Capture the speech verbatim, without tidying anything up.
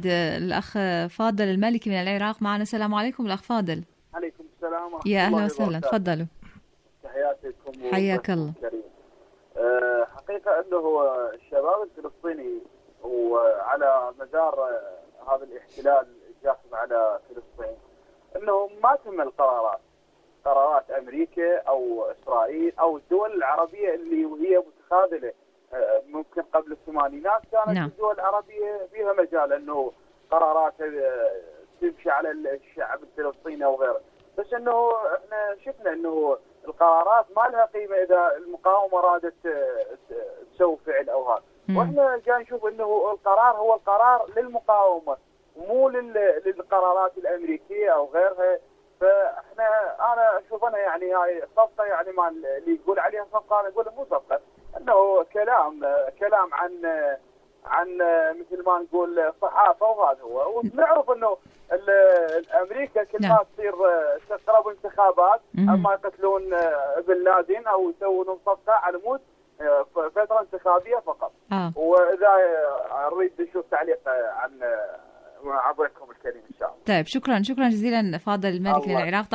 بعد الأخ فاضل المالكي من العراق معنا. السلام عليكم الأخ فاضل. عليكم السلام ورحمة يا الله أهلا وسهلا، وبركاته. تفضلوا. تحياتي لكم حياك الله. أه حقيقة أنه الشباب الفلسطيني وعلى مدار هذا الاحتلال الجاثم على فلسطين أنه ما تم القرارات قرارات أمريكا أو إسرائيل أو الدول العربية اللي وهي متخاذلة. أه ممكن قبل الثمانينات كانت نعم. الدول العربية فيها مجال أنه قرارات تمشي على الشعب الفلسطيني أو غيره، بس أنه احنا شفنا أنه القرارات ما لها قيمة إذا المقاومة رادت تسوي فعل أو هذا، واحنا جاي نشوف أنه القرار هو القرار للمقاومة مو للقرارات الأمريكية أو غيرها. فاحنا انا اشوف انا يعني هاي صفقه، يعني ما اللي يقول عليها صفقه انا اقول مو صفقه، انه كلام كلام عن عن مثل ما نقول صحافه، وهذا هو. ونعرف انه امريكا كل ما تصير تقرب انتخابات اما يقتلون بن لادن او يسوون صفقه على مود فتره انتخابيه فقط. آه. واذا اريد نشوف تعليق عن عبركم الكريم ان شاء الله. طيب شكرا شكرا جزيلا فاضل المالكي من العراق.